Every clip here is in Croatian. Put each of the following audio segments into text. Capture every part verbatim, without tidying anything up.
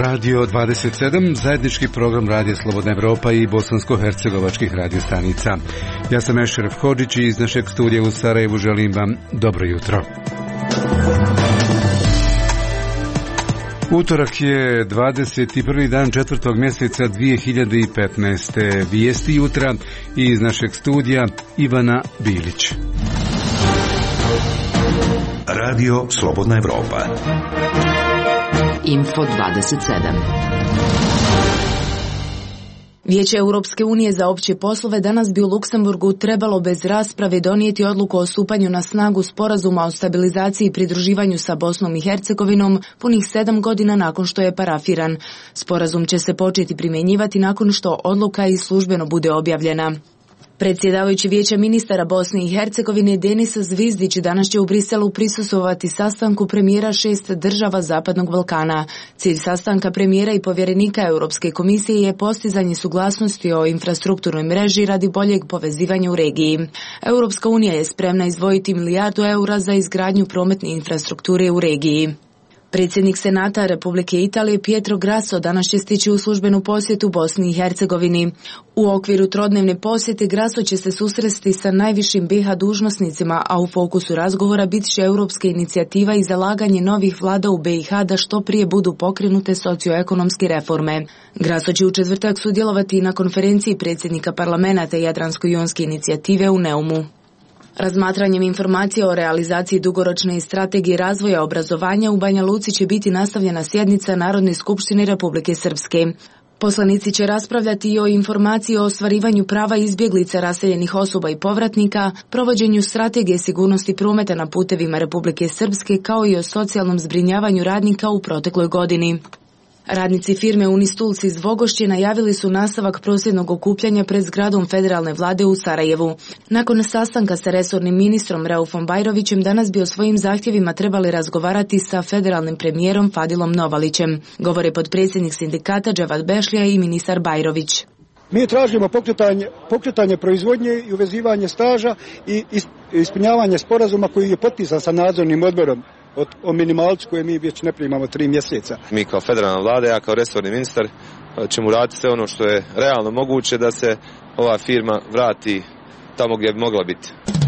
Radio dvadeset sedam, zajednički program Radija Slobodna Evropa i bosansko-hercegovačkih radiostanica. Ja sam Ešeref Hodžić i iz našeg studija u Sarajevu želim vam dobro jutro. Utorak je dvadeset prvi dan četvrtog mjeseca dvije hiljade petnaeste. Vijesti jutra iz našeg studija Ivana Bilić. Radio Slobodna Evropa. Info dvadeset sedam. Vijeće Europske unije za opće poslove danas bi u Luksemburgu trebalo bez rasprave donijeti odluku o stupanju na snagu sporazuma o stabilizaciji i pridruživanju sa Bosnom i Hercegovinom punih sedam godina nakon što je parafiran. Sporazum će se početi primjenjivati nakon što odluka i službeno bude objavljena. Predsjedavajući Vijeća ministara Bosne i Hercegovine Denis Zvizdić danas će u Briselu prisustvovati sastanku premijera šest država Zapadnog Balkana. Cilj sastanka premijera i povjerenika Europske komisije je postizanje suglasnosti o infrastrukturnoj mreži radi boljeg povezivanja u regiji. Europska unija je spremna izdvojiti milijardu eura za izgradnju prometne infrastrukture u regiji. Predsjednik Senata Republike Italije Pietro Grasso danas će stići u službenu posjetu Bosni i Hercegovini. U okviru trodnevne posjete Grasso će se susresti sa najvišim B iH dužnosnicima, a u fokusu razgovora bit će europska inicijativa i zalaganje novih vlada u B iH da što prije budu pokrenute socioekonomske reforme. Grasso će u četvrtak sudjelovati na konferenciji predsjednika parlamenta Jadransko-jonske inicijative u Neumu. Razmatranjem informacija o realizaciji dugoročne strategije razvoja obrazovanja u Banja Luci će biti nastavljena sjednica Narodne skupštine Republike Srpske. Poslanici će raspravljati i o informaciji o ostvarivanju prava izbjeglica, raseljenih osoba i povratnika, provođenju strategije sigurnosti prometa na putevima Republike Srpske, kao i o socijalnom zbrinjavanju radnika u protekloj godini. Radnici firme Unistulci iz Vogošće najavili su nastavak prosvjednog okupljanja pred zgradom federalne vlade u Sarajevu. Nakon sastanka sa resornim ministrom Raufom Bajrovićem danas bi o svojim zahtjevima trebali razgovarati sa federalnim premijerom Fadilom Novalićem, govore potpredsjednik sindikata Dževad Bešlija i ministar Bajrović. Mi tražimo pokretanje, pokretanje proizvodnje i uvezivanje staža i ispunjavanje sporazuma koji je potpisan sa nadzornim odborom o minimalcu koje mi već ne primamo tri mjeseca. Mi kao federalna vlada, ja kao resorni ministar ćemo raditi sve ono što je realno moguće da se ova firma vrati tamo gdje bi mogla biti.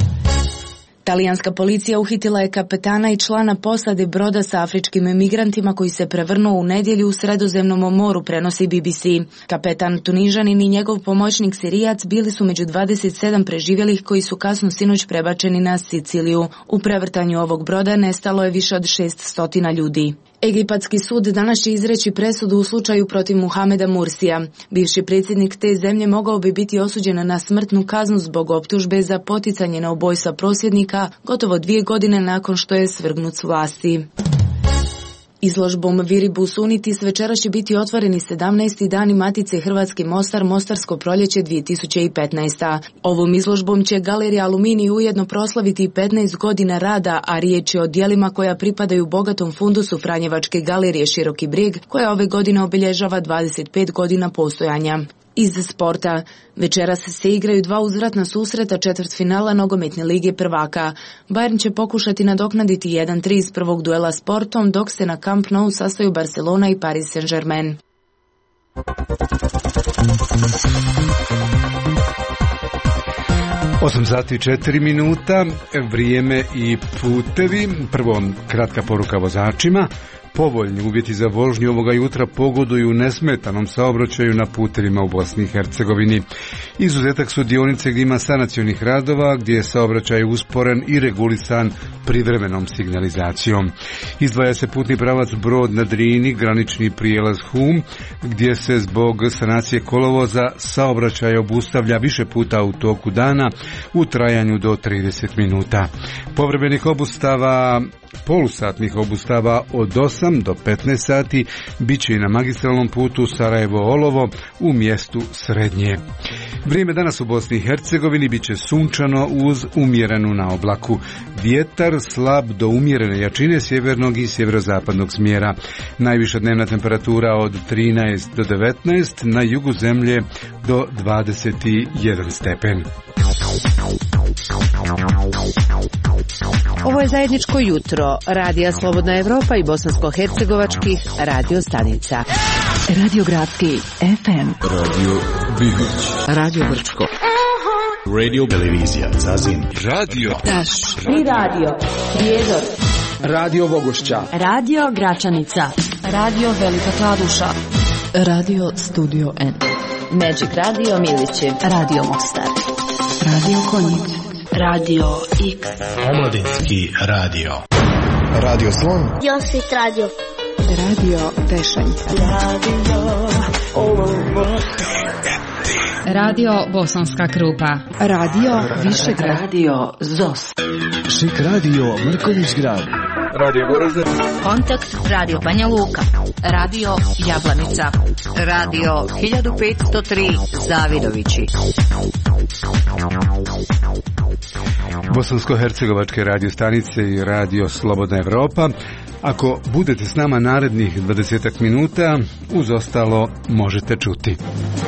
Talijanska policija uhitila je kapetana i člana posade broda sa afričkim emigrantima koji se prevrnuo u nedjelju u Sredozemnom moru, prenosi B B C. Kapetan Tunižanin i njegov pomoćnik Sirijac bili su među dvadeset sedam preživjelih koji su kasno sinoć prebačeni na Siciliju. U prevrtanju ovog broda nestalo je više od šeststo ljudi. Egipatski sud danas će izreći presudu u slučaju protiv Muhameda Mursija. Bivši predsjednik te zemlje mogao bi biti osuđen na smrtnu kaznu zbog optužbe za poticanje na ubojstva prosvjednika gotovo dvije godine nakon što je svrgnut s vlasti. Izložbom Viribus Unitis večeras će biti otvoreni sedamnaesti dani Matice Hrvatski Mostar, Mostarsko proljeće dvije tisuće petnaeste. Ovom izložbom će Galerija Aluminij ujedno proslaviti petnaest godina rada, a riječ je o djelima koja pripadaju bogatom fundusu Franjevačke galerije Široki Brijeg, koja ove godine obilježava dvadeset pet godina postojanja. Iz sporta. Večeras se igraju dva uzvratna susreta četvrtfinala nogometne lige prvaka. Bayern će pokušati nadoknaditi jedan tri iz prvog duela s Portom, dok se na Camp Nou sastaju Barcelona i Paris Saint-Germain. osam sati i četiri minuta, vrijeme i putevi. Prvo, kratka poruka vozačima. Povoljni uvjeti za vožnju ovoga jutra pogoduju nesmetanom saobraćaju na putevima u Bosni i Hercegovini. Izuzetak su dionice gdje ima sanacionih radova, gdje je saobraćaj usporen i regulisan privremenom signalizacijom. Izdvaja se putni pravac Brod na Drini, granični prijelaz Hum, gdje se zbog sanacije kolovoza saobraćaj obustavlja više puta u toku dana u trajanju do trideset minuta. Povremenih obustava Polusatnih obustava od osam do petnaest sati bit će i na magistralnom putu Sarajevo-Olovo u mjestu Srednje. Vrijeme danas u Bosni i Hercegovini bit će sunčano uz umjerenu naoblaku. Vjetar slab do umjerene jačine sjevernog i sjeverozapadnog smjera. Najviša dnevna temperatura od trinaest do devetnaest, na jugu zemlje do dvadeset jedan stepen. Ovo je zajedničko jutro Radija Slobodna Evropa i bosansko-hercegovačkih radio stanica. Radio Gradski F M. Radio Bibić. Radio Brčko. Radio Televizija Zazin. Radio Taš. Tri radio. Prijedor. Radio Vogošća. Radio Gračanica. Radio Velika Kladuša. Radio Studio N. Magic Radio Milići. Radio Mostar. Radio Konjic. Radio X. Omladinski radio. Radio Slon. Josit Radio. Radio Tešanj. Radio Radio Bosanska Krupa. Radio Višegrad. Radio Zos. Šik Radio Mrković Grad. Radio Goražde. Kontakt Radio Banja Luka. Radio Jablanica. Radio hiljadu petsto tri Zavidovići. Bosansko-hercegovačke radio stanice i radio Slobodna Evropa. Ako budete s nama narednih dvadesetak minuta, uz ostalo možete čuti.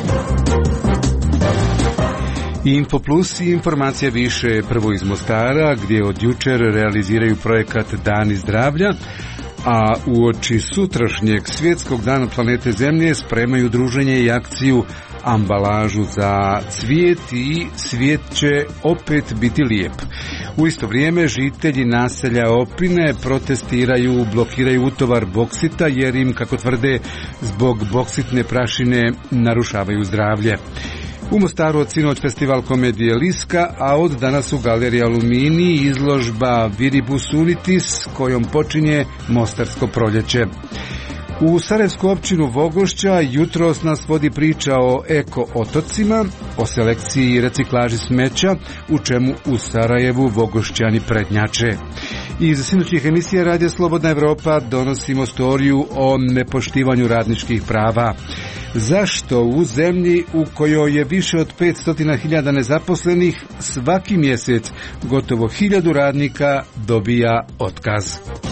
Info Plus i informacija više prvo iz Mostara, gdje od jučer realiziraju projekat Dani zdravlja, a uoči sutrašnjeg svjetskog dana planete Zemlje spremaju druženje i akciju Ambalažu za cvijet i svijet će opet biti lijep. U isto vrijeme žitelji naselja Opine protestiraju, blokiraju utovar boksita jer im, kako tvrde, zbog boksitne prašine narušavaju zdravlje. U Mostaru od sinoć festival komedije Liska, a od danas u galeriji Alumini izložba Viribus Unitis kojom počinje Mostarsko proljeće. U Sarajevsku općinu Vogošća jutros nas vodi priča o eko-otocima, o selekciji i reciklaži smeća, u čemu u Sarajevu Vogošćani prednjače. Iz sinoćnih emisija Radija Slobodna Evropa donosimo storiju o nepoštivanju radničkih prava. Zašto u zemlji u kojoj je više od petsto hiljada nezaposlenih svaki mjesec gotovo hiljadu radnika dobija otkaz?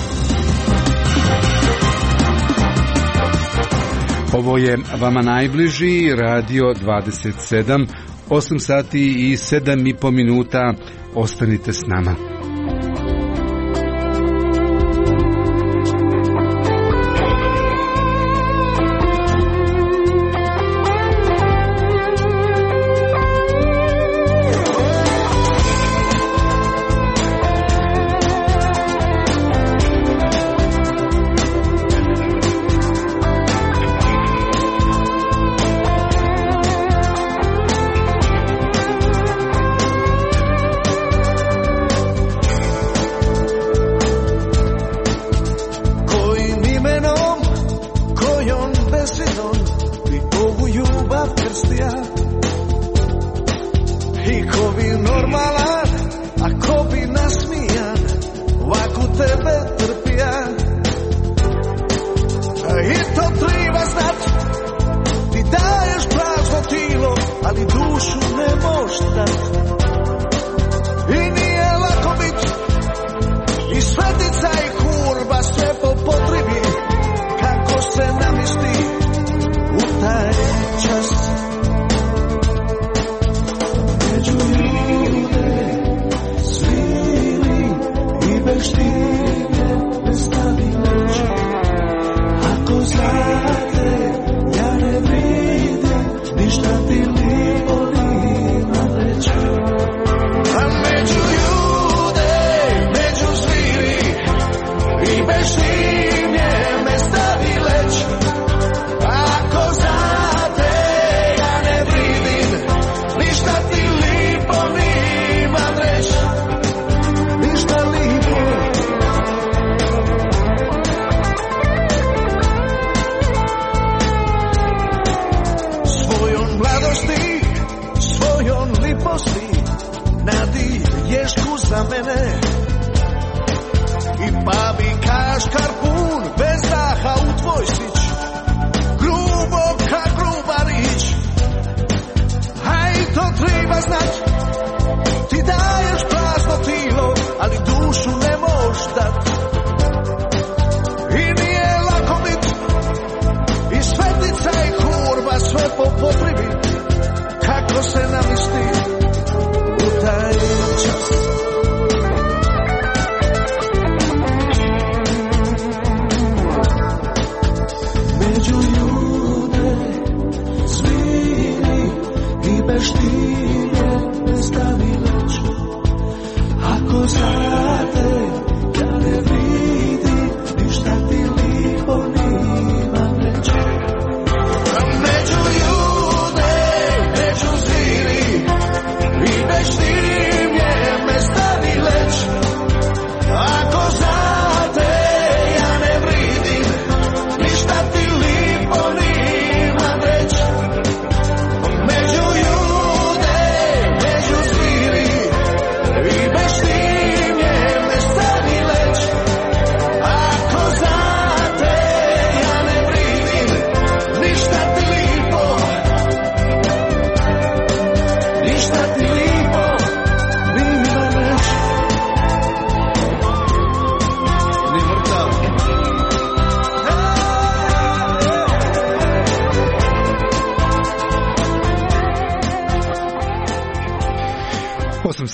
Ovo je vama najbliži Radio dvadeset sedam, osam sati i sedam i po minuta. Ostanite s nama.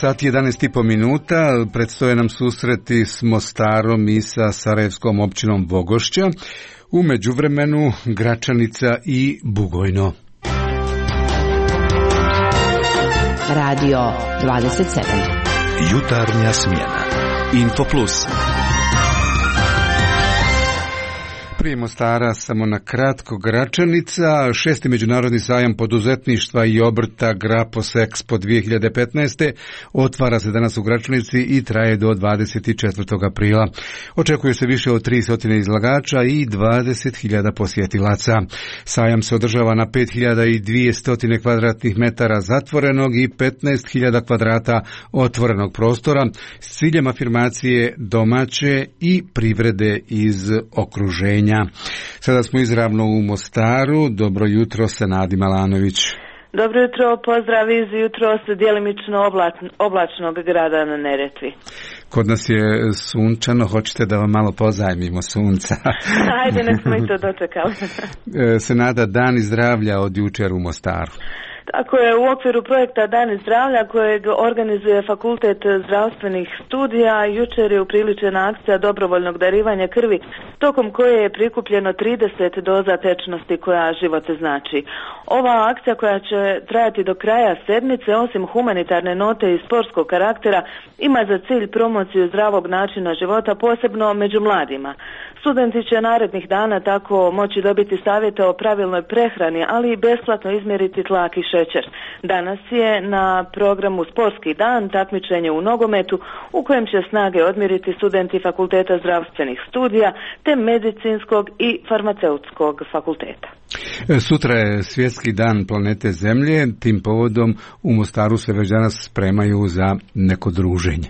sati jedanaest i po minuta, predstoje nam susreti s Mostarom i sa sarajevskom općinom Vogošća, u međuvremenu Gračanica i Bugojno. Radio dvadeset sedam. Jutarnja smjena. Infoplus. Prije Mostara samo na kratko Gračanica, šesti međunarodni sajam poduzetništva i obrta Grapos Expo dvije hiljade petnaeste otvara se danas u Gračanici i traje do dvadeset četvrtog aprila. Očekuje se više od tristo izlagača i dvadeset hiljada posjetilaca. Sajam se održava na pet hiljada dvjesto kvadratnih metara zatvorenog i petnaest hiljada kvadrata otvorenog prostora s ciljem afirmacije domaće i privrede iz okruženja. Sada smo izravno u Mostaru. Dobro jutro, Senadi Malanović. Dobro jutro, pozdrav iz jutro s djelimično oblačnog grada na Neretvi. Kod nas je sunčano, hoćete da vam malo pozajmimo sunca? Ajde, nek smo i to dočekali. Senada, Dan zdravlja od jučer u Mostaru. Tako je, u okviru projekta Dani zdravlja kojeg organizuje Fakultet zdravstvenih studija, jučer je upriličena akcija dobrovoljnog darivanja krvi, tokom koje je prikupljeno trideset doza tečnosti koja živote znači. Ova akcija koja će trajati do kraja sedmice, osim humanitarne note i sportskog karaktera, ima za cilj promociju zdravog načina života, posebno među mladima. Studenti će narednih dana tako moći dobiti savjete o pravilnoj prehrani, ali i besplatno izmjeriti tlak i šećer. Danas je na programu Sportski dan, takmičenje u nogometu, u kojem će snage odmjeriti studenti Fakulteta zdravstvenih studija te medicinskog i farmaceutskog fakulteta. Sutra je svjetski dan planete Zemlje, tim povodom u Mostaru se već danas spremaju za neko druženje.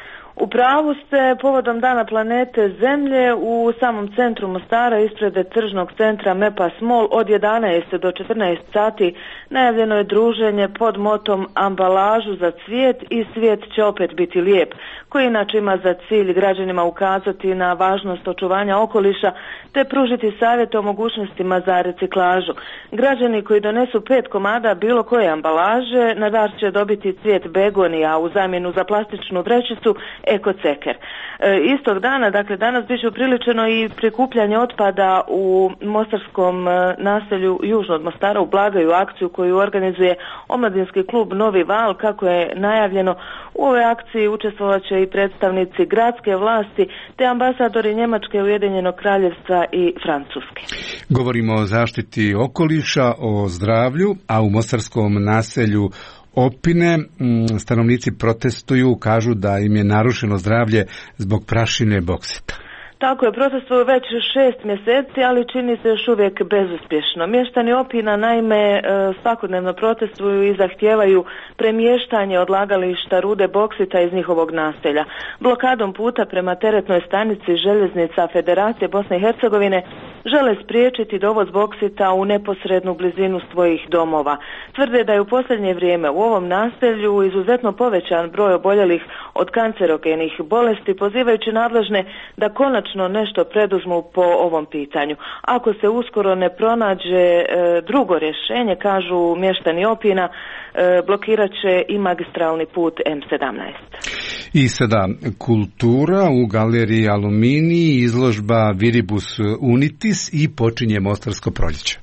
U pravu ste, povodom Dana planete Zemlje u samom centru Mostara ispred tržnog centra Mepa Small od jedanaest do četrnaest sati najavljeno je druženje pod motom Ambalažu za cvijet i svijet će opet biti lijep, koji inače ima za cilj građanima ukazati na važnost očuvanja okoliša te pružiti savjete o mogućnostima za reciklažu. Građani koji donesu pet komada bilo koje ambalaže na dar će dobiti cvijet begonija u zamjenu za plastičnu vrećicu Ekoceker. E, istog dana, dakle danas biće upriličeno i prikupljanje otpada u mostarskom e, naselju južno od Mostara u Blagaju, akciju koju organizuje omladinski klub Novi Val. Kako je najavljeno, u ovoj akciji učestvovat će i predstavnici gradske vlasti te ambasadori Njemačke, Ujedinjenog Kraljevstva i Francuske. Govorimo o zaštiti okoliša, o zdravlju, a u mostarskom naselju Opine stanovnici protestuju, kažu da im je narušeno zdravlje zbog prašine boksita. Tako je, protestuju već šest mjeseci, ali čini se još uvijek bezuspješno. Mještani Opina naime svakodnevno protestuju i zahtijevaju premještanje odlagališta rude boksita iz njihovog naselja. Blokadom puta prema teretnoj stanici željeznica Federacije Bosne i Hercegovine žele spriječiti dovoz boksita u neposrednu blizinu svojih domova. Tvrde da je u posljednje vrijeme u ovom naselju izuzetno povećan broj oboljelih od kancerogenih bolesti, pozivajući nadležne da konačno nešto preduzmu po ovom pitanju. Ako se uskoro ne pronađe e, drugo rješenje, kažu mještani Opina, e, blokirat će i magistralni put M sedamnaest. I sada kultura u galeriji Aluminij, izložba Viribus Unitis i počinje Mostarsko proljeće.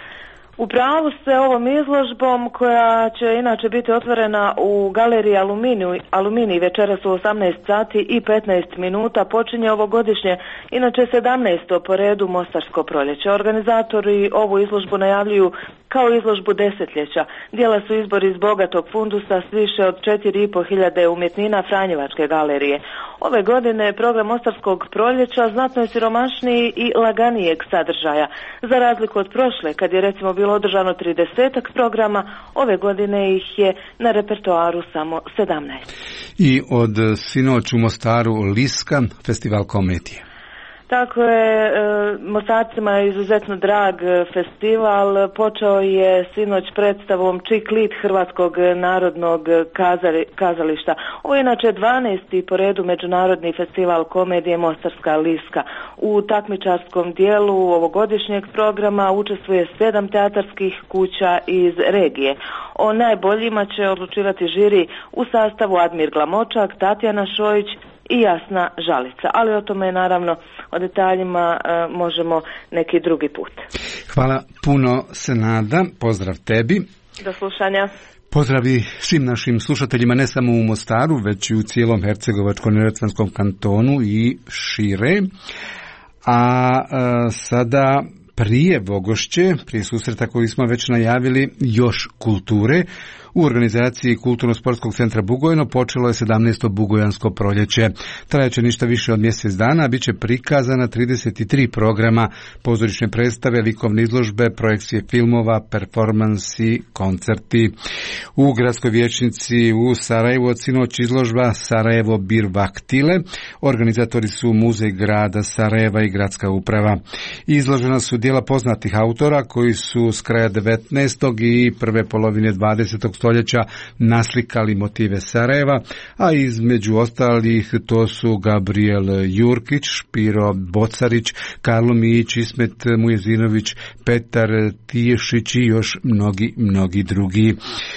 U pravu ste, ovom izložbom koja će inače biti otvorena u galeriji Aluminij, Aluminij večeras u osamnaest sati i petnaest minuta počinje ovogodišnje, inače sedamnaesto po redu Mostarsko proljeće. Organizatori ovu izložbu najavljuju kao izložbu desetljeća. Dijela su izbor iz bogatog fundusa s više od četiri i pol hiljade umjetnina Franjevačke galerije. Ove godine program Mostarskog proljeća znatno je siromašniji i laganijeg sadržaja. Za razliku od prošle, kad je recimo bilo održano tridesetak programa, ove godine ih je na repertoaru samo sedamnaest. I od sinoć u Mostaru Liska, festival komedije. Tako je, Mostarcima je izuzetno drag festival. Počeo je sinoć predstavom Čik lit Hrvatskog narodnog kazališta. Ovo je inače dvanaesti po redu međunarodni festival komedije Mostarska liska. U takmičarskom dijelu ovogodišnjeg programa učestvuje sedam teatarskih kuća iz regije. O najboljima će odlučivati žiri u sastavu Admir Glamočak, Tatjana Šojić i Jasna Žalica, ali o tome naravno o detaljima e, možemo neki drugi put. Hvala puno, Senada, pozdrav tebi. Do slušanja. Pozdravi svim našim slušateljima ne samo u Mostaru, već i u cijelom Hercegovačko-neretvanskom kantonu i šire. A e, sada prije Vogošće, prije susreta koji smo već najavili, još kulture. U organizaciji Kulturno-sportskog centra Bugojno počelo je sedamnaesto Bugojansko proljeće. Trajeće ništa više od mjesec dana, bit će prikazana trideset tri programa, pozorišne predstave, likovne izložbe, projekcije filmova, performansi, koncerti. U gradskoj vijećnici u Sarajevu od sinoć izložba Sarajevo bir vaktile. Organizatori su Muzej grada Sarajeva i gradska uprava. Izložena su djela poznatih autora koji su s kraja devetnaestog i prve polovine dvadesetog stoljeća naslikali motive Sarajeva, a između ostalih to su Gabriel Jurkić, Špiro Bocarić, Karlo Mijić, Ismet Mujezinović, Petar Tiješić i još mnogi, mnogi drugi.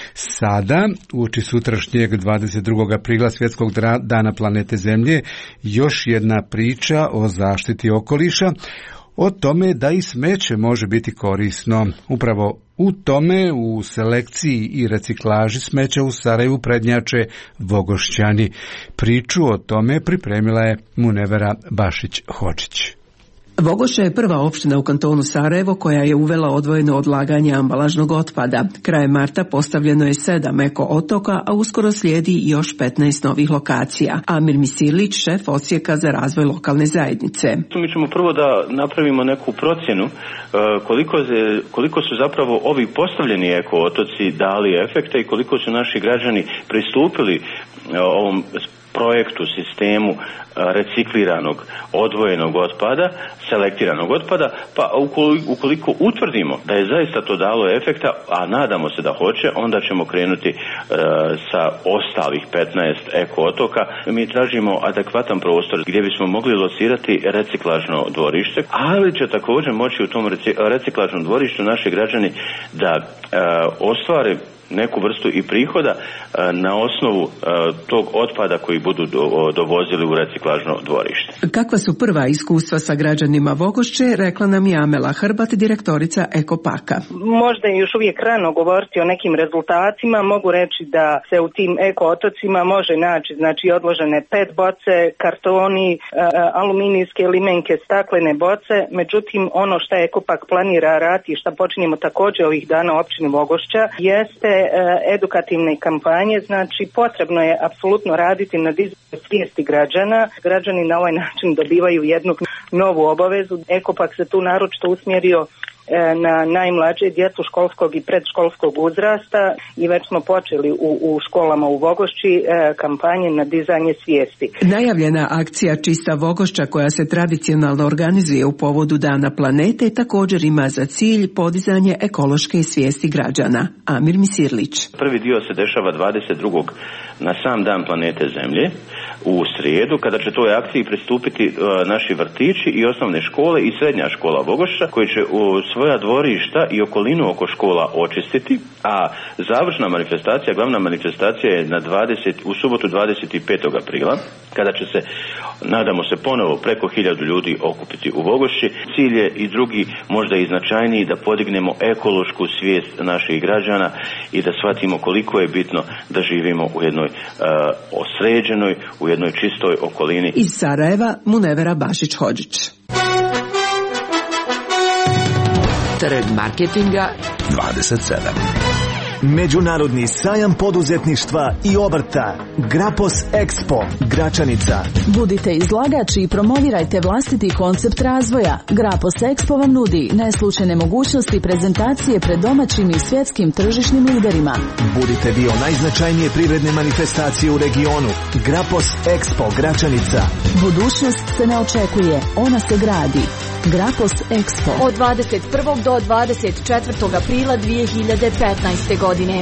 Sada, uoči sutrašnjeg dvadeset drugog aprila Svjetskog dana planete Zemlje, još jedna priča o zaštiti okoliša, o tome da i smeće može biti korisno. Upravo u tome, u selekciji i reciklaži smeća u Sarajevu prednjače Vogošćani. Priču o tome pripremila je Munevera Bašić-Hočić. Vogošća je prva opština u kantonu Sarajevo koja je uvela odvojeno odlaganje ambalažnog otpada. Krajem marta postavljeno je sedam eko otoka, a uskoro slijedi još petnaest novih lokacija. Amir Misilić, šef odsjeka za razvoj lokalne zajednice. Mi ćemo prvo da napravimo neku procjenu koliko, koliko su zapravo ovi postavljeni eko otoci dali efekta i koliko su naši građani pristupili ovom projektu, sistemu recikliranog, odvojenog otpada, selektiranog otpada, pa ukoliko utvrdimo da je zaista to dalo efekta, a nadamo se da hoće, onda ćemo krenuti e, sa ostalih petnaest eko otoka. Mi tražimo adekvatan prostor gdje bismo mogli locirati reciklažno dvorište, ali će također moći u tom reciklažnom dvorištu naši građani da e, ostvare neku vrstu i prihoda na osnovu tog otpada koji budu dovozili u reciklažno dvorište. Kakva su prva iskustva sa građanima Vogošće, rekla nam je Amela Hrbat, direktorica Ekopaka. Možda je još uvijek rano govoriti o nekim rezultatima. Mogu reći da se u tim eko otocima može naći znači odložene pet boce, kartoni, aluminijske limenke, staklene boce. Međutim, ono što Ekopak planira raditi i što počinjemo također ovih dana u općini Vogošća jeste edukativne kampanje, znači potrebno je apsolutno raditi na dizanju svijesti građana. Građani na ovaj način dobivaju jednu novu obavezu. Ekopak se tu naročito usmjerio na najmlađe djecu školskog i predškolskog uzrasta i već smo počeli u, u školama u Vogošći e, kampanje na dizanje svijesti. Najavljena akcija Čista Vogošća koja se tradicionalno organizuje u povodu Dana planete također ima za cilj podizanje ekološke svijesti građana. Amir Misirlić. Prvi dio se dešava dvadeset drugog na sam Dan planete Zemlje u srijedu, kada će toj akciji pristupiti uh, naši vrtići i osnovne škole i srednja škola Vogošća koji će u svoja dvorišta i okolinu oko škola očistiti, a završna manifestacija, glavna manifestacija je na dvadeset u subotu dvadeset petog aprila, kada će se, nadamo se, ponovo preko hiljadu ljudi okupiti u Vogošći. Cilj je i drugi, možda i značajniji, da podignemo ekološku svijest naših građana i da shvatimo koliko je bitno da živimo u jednoj uh, osređenoj, u jednoj čistoj okolini. Iz Sarajeva, Munevera Bašić-Hođić. Trg marketinga dvadeset sedam. Međunarodni sajam poduzetništva i obrta Grapos Expo Gračanica. Budite izlagači i promovirajte vlastiti koncept razvoja. Grapos Expo vam nudi neslučajne mogućnosti prezentacije pred domaćim i svjetskim tržišnim liderima. Budite dio najznačajnije privredne manifestacije u regionu. Grapos Expo Gračanica. Budućnost se ne očekuje, ona se gradi. Grapos Expo. Od dvadeset prvog do dvadeset četvrtog aprila dvije hiljade petnaeste godine.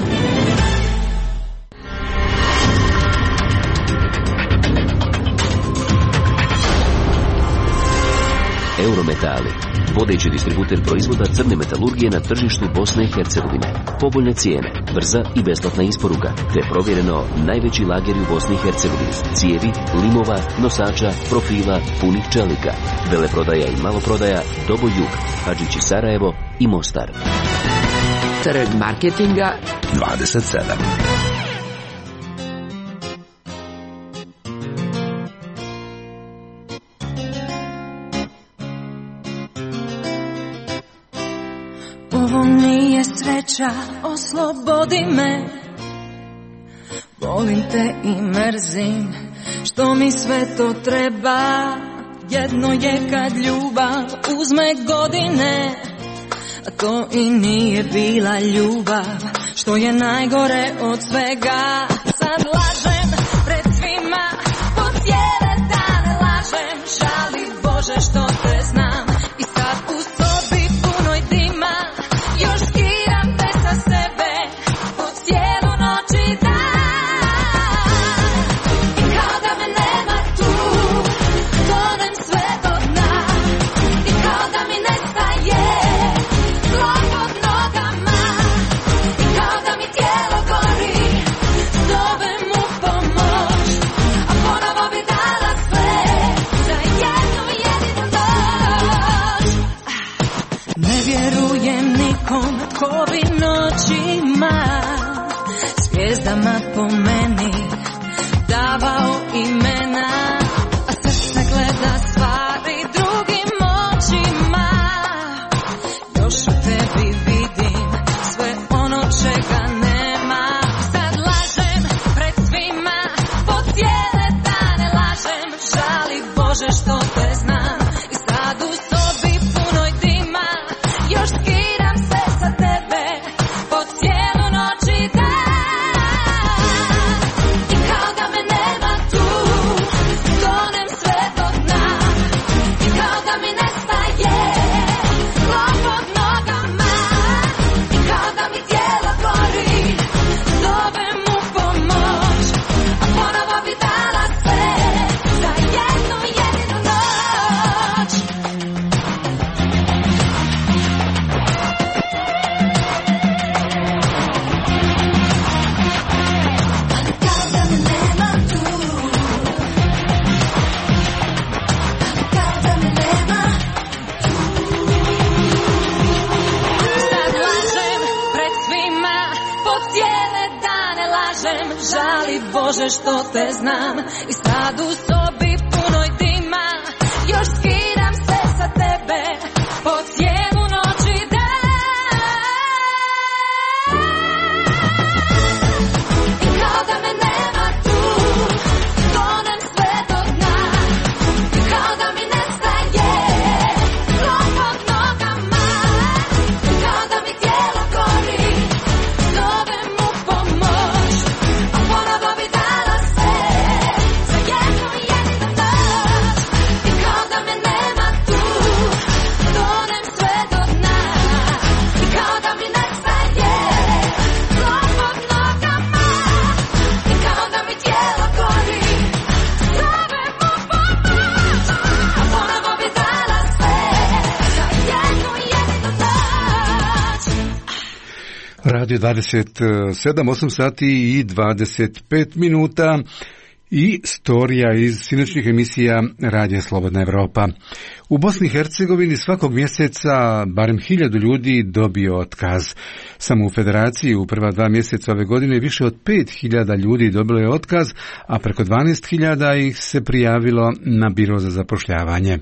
Eurometali, vodeći distributer proizvoda crne metalurgije na tržištu Bosne i Hercegovine. Povoljne cijene, brza i besplatna isporuka, te provjereno najveći lageri u Bosni i Hercegovini. Cijevi, limova, nosača, profila, punih čelika. Veleprodaja i maloprodaja, Dobo Jug, Hadžići Sarajevo i Mostar. Trg marketinga dvadeset sedam. Ovo nije sreća, oslobodi me. Volim te i mrzim, što mi sve to treba. Jedno je kad ljubav uzme godine, a to i nije bila ljubav, što je najgore od svega. Sad lažem pred svima, po cijele dane lažem. Žali Bože što te znam i sad u sobi punoj dima još skiram te sa sebe po cijelu noć i dan. I kao da me nema tu, tonem sve do dna. I kao da mi nestaje tlo pod nogama. I kao da mi tijelo gori, zovem u pomoć, a ponovo bi dala sve za jednu jedinu noć. Ne vjerujem nikom tko bi noćima zvijezdama po meni davao imena, a srce gleda stvari drugim očima. Još u tebi vidim sve ono čega nema. Sad lažem pred svima, po cijele dane lažem. Žali Bože što te znam i sad u sobi punoj dima još skiram se sa tebe po cijelu noć i dan. I kao da me nema tu, tonem sve do dna. I kao da mi nestaje tlo pod nogama. I kao da mi tijelo gori, zovem u pomoć, a ponovo bi dala sve za jednu jedinu noć. Kao da me nema tu, kao da me nema tu. Sad lažem pred svima, po cijele dane lažem. Žali Bože što te znam i sad u sobi punoj dima još skiram se sa tebe po cijelu noć i dan. I kao da me nema tu, tonem sve do dna. I kao da mi nestaje tlo pod nogama. I kao da mi tijelo gori, zovem u pomoć, a ponovo bi dala sve za jednu jedinu noć. I kao da me nema tu, tonem sve do dna. I kao da mi nestaje tlo pod nogama. I kao da mi tijelo gori, zovem u pomoć, a ponovo bi dala sve za jednu jedinu noć. Radio dvadeset sedam, osam sati i dvadeset pet minuta i storija iz sinoćnih emisija Radija Slobodna Evropa. U Bosni i Hercegovini svakog mjeseca barem hiljadu ljudi dobio otkaz. Samo u Federaciji u prva dva mjeseca ove godine više od pet hiljada ljudi dobilo je otkaz, a preko dvanaest hiljada ih se prijavilo na biro za zapošljavanje.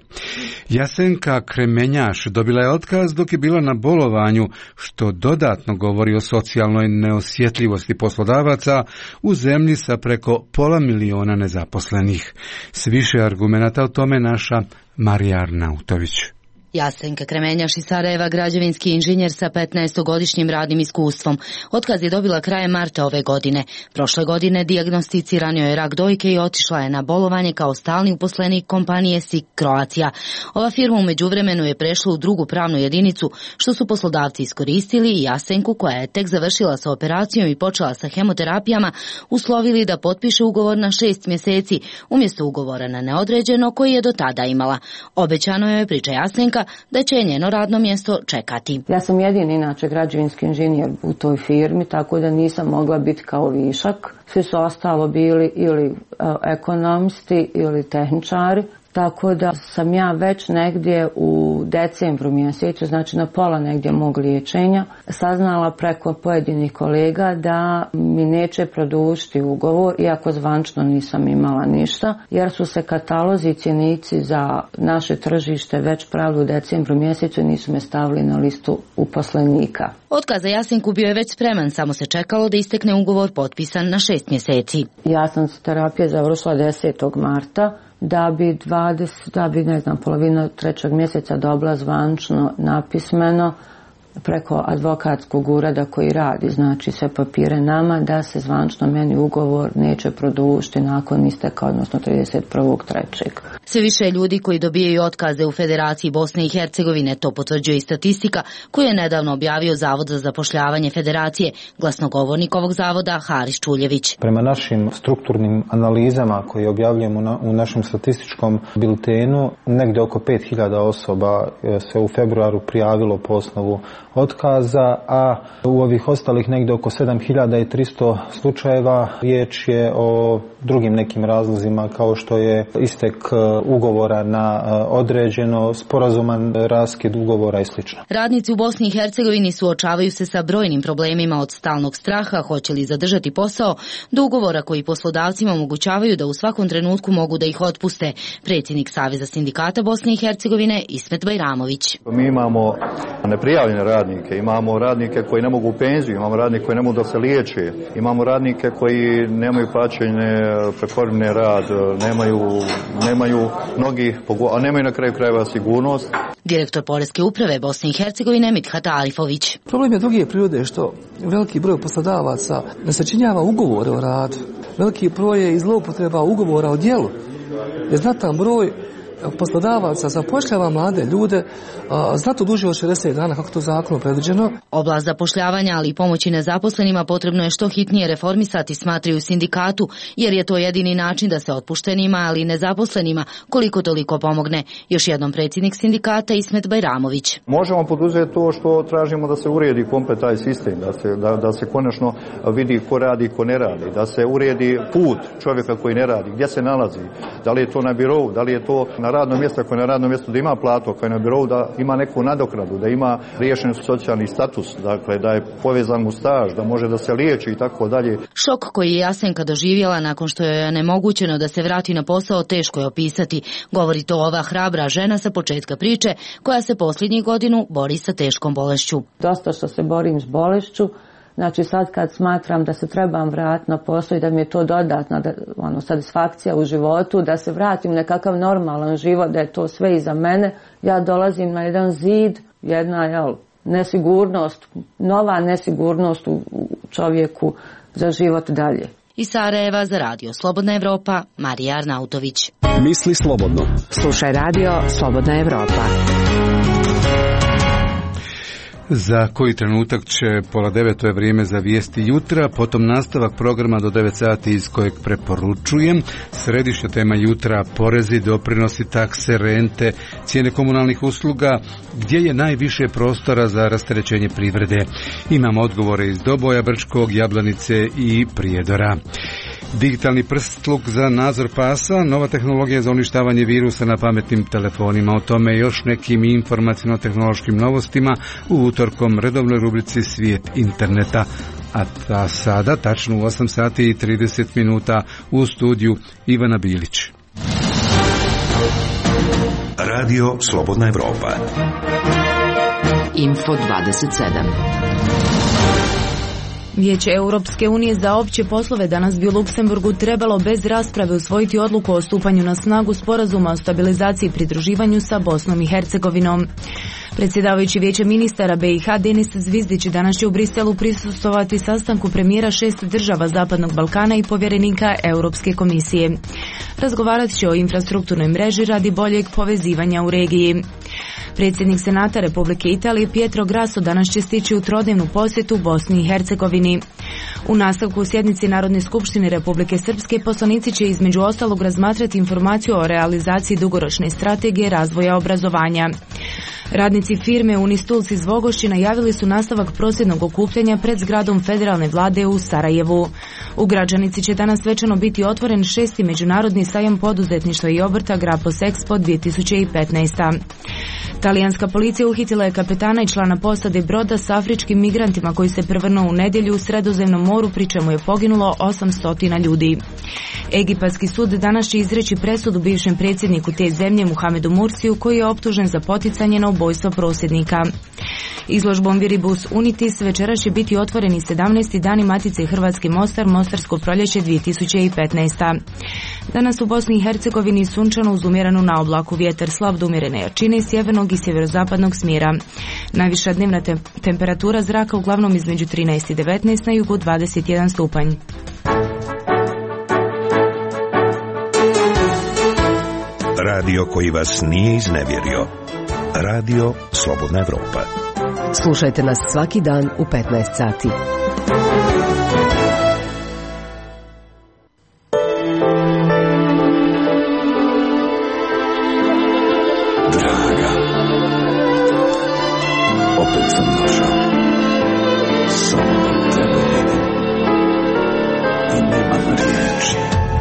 Jasenka Kremenjaš dobila je otkaz dok je bila na bolovanju, što dodatno govori o socijalnoj neosjetljivosti poslodavaca u zemlji sa preko pola miliona nezaposlenih. S više argumenata o tome naša Marija Arnautović. Jasenka Kremenjaš iz Sarajeva, građevinski inženjer sa petnaestogodišnjim radnim iskustvom. Otkaz je dobila krajem marta ove godine. Prošle godine dijagnosticiran joj je rak dojke i otišla je na bolovanje kao stalni uposlenik kompanije S I K Croatia. Ova firma u međuvremenu je prešla u drugu pravnu jedinicu, što su poslodavci iskoristili i Jasenku, koja je tek završila sa operacijom i počela sa hemoterapijama, uslovili da potpiše ugovor na šest mjeseci umjesto ugovora na neodređeno koji je do tada imala. Obećano joj je, priča Jasenka, da će njeno radno mjesto čekati. Ja sam jedini inače građevinski inženjer u toj firmi, tako da nisam mogla biti kao višak. Svi su ostalo bili ili uh, ekonomisti ili tehničari. Tako da sam ja već negdje u decembru mjesecu, znači na pola negdje mog liječenja, saznala preko pojedinih kolega da mi neće produžiti ugovor, iako zvančno nisam imala ništa, jer su se katalozi i cjenici za naše tržište već pravili u decembru mjesecu i nisu me stavili na listu uposlenika. Otkaz za Jasenku bio je već spreman, samo se čekalo da istekne ugovor potpisan na šest mjeseci. Ja sam terapiju završila desetog marta. Da bi dvadeset, da bi ne znam, polovina trećeg mjeseca dobila zvančno napismeno preko advokatskog ureda koji radi, znači sve papire nama, da se zvančno meni ugovor neće produžiti nakon isteka, odnosno trideset prvog trećeg Sve više ljudi koji dobijaju otkaze u Federaciji Bosne i Hercegovine, to potvrđuje i statistika koju je nedavno objavio Zavod za zapošljavanje Federacije, glasnogovornik ovog zavoda Haris Čuljević. Prema našim strukturnim analizama koje objavljujemo na, u našem statističkom biltenu, negdje oko pet hiljada osoba se u februaru prijavilo po osnovu otkaza, a u ovih ostalih negdje oko sedam hiljada tristo slučajeva riječ je o drugim nekim razlozima kao što je istek ugovora na određeno, sporazuman raskid ugovora i sl. Radnici u Bosni i Hercegovini suočavaju se sa brojnim problemima, od stalnog straha hoće li zadržati posao do ugovora koji poslodavcima omogućavaju da u svakom trenutku mogu da ih otpuste. Predsjednik Saveza sindikata Bosne i Hercegovine Ismet Bajramović. Mi imamo neprijavljene radnike, imamo radnike koji ne mogu u penziju, imamo radnike koji ne mogu da se liječe, imamo radnike koji nemaju plaćene prekovremeni rad, nemaju, nemaju mnogi, a nemaju na kraju krajeva sigurnost. Direktor Poreske uprave Bosne i Hercegovine Mithat Arifović. Problem je druge prirode što veliki broj poslodavaca ne sačinjava ugovore o radu. Veliki broj je i zloupotreba ugovora o djelu. Je znatan broj poslodavaca zapošljava mlade ljude a, znatno duže od šezdeset dana, kako to zakonom predviđeno. Oblast zapošljavanja, ali i pomoći nezaposlenima potrebno je što hitnije reformisati, smatraju u sindikatu, jer je to jedini način da se otpuštenima, ali i nezaposlenima koliko toliko pomogne. Još jednom predsjednik sindikata Ismet Bajramović. Možemo poduzeti to što tražimo, da se uredi komplet taj sistem, da se, da, da se konačno vidi ko radi i ko ne radi, da se uredi put čovjeka koji ne radi, gdje se nalazi, da li je to na birovu, da li je to na radnom mjestu, ako je na radnom mjestu da ima platu, ako je na birovu da ima neku nadoknadu, da ima riješen socijalni status, dakle da je povezan u staž, da može da se liječi i tako dalje. Šok koji je Jasenka doživjela nakon što je onemogućeno da se vrati na posao teško je opisati. Govori to ova hrabra žena sa početka priče koja se posljednjih godinu bori sa teškom bolešću. Dosta što se borim s bolešću. Znači sad kad smatram da se trebam vratiti na posao i da mi je to dodatna da, ono, satisfakcija u životu, da se vratim nekakav normalan život, da je to sve iza mene, ja dolazim na jedan zid, jedna jel, nesigurnost, nova nesigurnost u čovjeku za život dalje. Iz Sarajeva za Radio Slobodna Evropa, Marija Arnautović. Misli slobodno. Slušaj Radio Slobodna Evropa. Za koji trenutak će pola deveto je vrijeme za vijesti jutra, potom nastavak programa do devet sati iz kojeg preporučujem. Središnja tema jutra: porezi, doprinosi, takse, rente, cijene komunalnih usluga, gdje je najviše prostora za rasterećenje privrede. Imamo odgovore iz Doboja, Brčkog, Jablanice i Prijedora. Digitalni prstluk za nadzor pasa, nova tehnologija za uništavanje virusa na pametnim telefonima. O tome još nekim informacijno-tehnološkim novostima u utorkom redovnoj rubrici Svijet interneta. A ta sada, tačno u osam sati i trideset minuta u studiju Ivana Bilić. Radio Slobodna Evropa. Info dvadeset sedam. Vijeće Europske unije za opće poslove danas bi u Luksemburgu trebalo bez rasprave usvojiti odluku o stupanju na snagu sporazuma o stabilizaciji i pridruživanju sa Bosnom i Hercegovinom. Predsjedavajući Vijeće ministara be i ha Denis Zvizdić danas će u Briselu prisustvovati sastanku premijera šest država Zapadnog Balkana i povjerenika Europske komisije. Razgovarat će o infrastrukturnoj mreži radi boljeg povezivanja u regiji. Predsjednik Senata Republike Italije Pietro Grasso danas će stići u trodnevnu posjetu Bosni i Hercegovini. U nastavku sjednici Narodne skupštine Republike Srpske poslanici će između ostalog razmatrati informaciju o realizaciji dugoročne strategije razvoja obrazovanja. Radnici firme Unistools iz Vogošći najavili su nastavak prosvjednog okupljanja pred zgradom federalne vlade u Sarajevu. U Gračanici će danas svečano biti otvoren šesti međunarodni sajam poduzetništva i obrta Grapos Expo dvije tisuće petnaest. Talijanska policija uhitila je kapetana i člana posade broda s afričkim migrantima koji se prevrnuo u nedjelju u Sredozemnom moru, pri čemu je poginulo osamsto ljudi. Egipatski sud danas će izreći presudu bivšem predsjedniku te zemlje Muhamedu Mursiju, koji je optužen za poticanje na ubojstvo prosvjednika. Izložbom Viribus Unitis večeras će biti otvoreni sedamnaesti dani Matice Hrvatski Mostar, Mostarsko proljeće dvije tisuće petnaest. Danas u Bosni i Hercegovini sunčano uz umjerenu na oblaku, vjetar slab do umjerene jačine sjevernog i sjeverozapadnog smjera. Najviša dnevna te- temperatura zraka uglavnom između trinaest i devetnaest, na jugu dvadeset jedan stupanj. Radio koji vas nije iznevjerio. Radio Slobodna Evropa. Slušajte nas svaki dan u petnaest sati. Draga, opet sam došao. Samo da tebe vidim. I nemam riječi.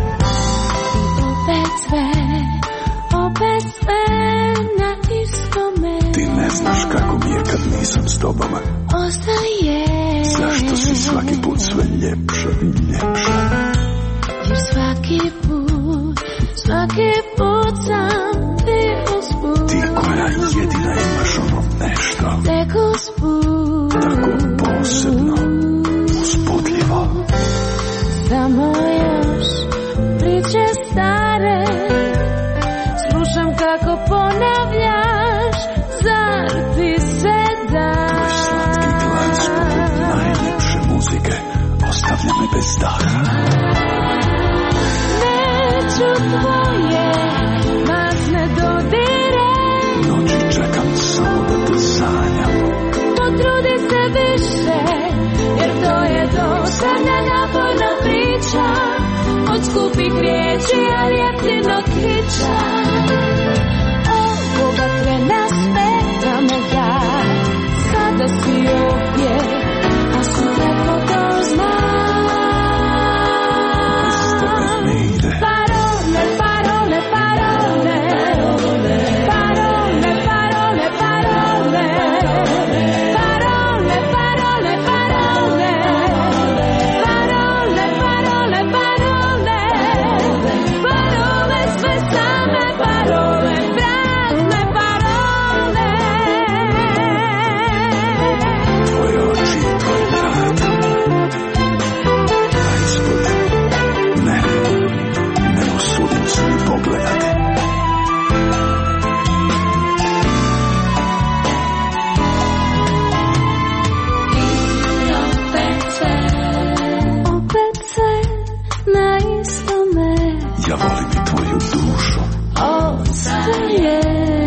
Opet sve, opet sve na istome. Ti ne znaš kako mi je kad nisam s tobom. Ostaje. Zašto si svaki put sve ljepša i ljepša? Jer svaki put, svaki put sam ti usput. Ti koja jedina imaš ono nešto. Tek usput. Tako posebno, uspudljivo. Samo još priče stare. Slušam kako ponavljaš. Zar ti se da? Tvoj slatki glas poput najljepše muzike ostavlja me bez daha. Neću tvoje masne dodire. Noći čekam samo da te sanjam. Potrudi se više, jer to je dosadna naporna priča. Od skupih riječi, ali jeftinog kiča. Ovoga trena smeta me da sada si ovdje, a sutra ko to zna. Parole, parole, parole, parole, parole, parole, parole, parole, parole, parole, parole, parole, parole, sve same parole, prazne parole. Tvoje oči i tvoj grad. A ispod, ne, ne usudim se ni pogledati. Opet sve na istome. Ja volim i tvoju dušu. Ostaje.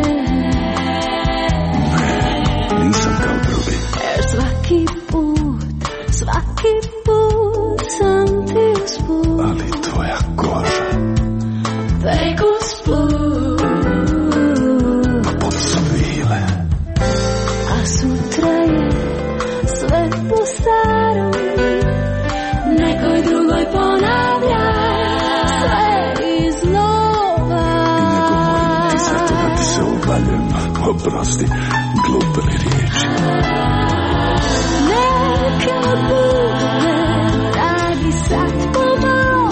Ne, nisam kao drugi. Jer svaki put, svaki put sam ti usput. Ali tvoja koža Tek usput. poput svile. A sutra je sve po starom. Nekoj drugoj ponavljaj. Oprosti, glupe mi riječi. Neka bude, dragi, sad pomalo.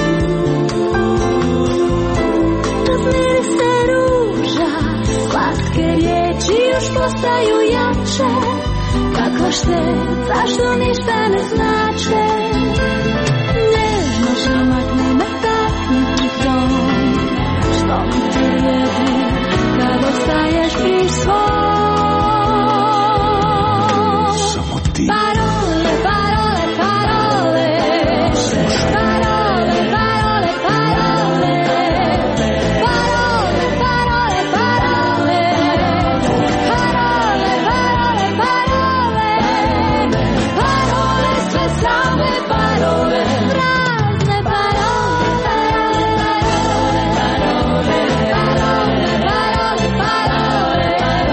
Razmiri se ruža, slatke riječi još postaju jače. Kakva šteta što ništa ne znače. Nežno šamakne me takni pritom, što mi prijedi kad ostaješ pri svom. Samo ti. Parole, parole, parole. Parole, parole, parole. Parole, parole, parole. Parole, parole, parole. Parole, sve same parole. Prazne parole. Parole, parole, parole, parole.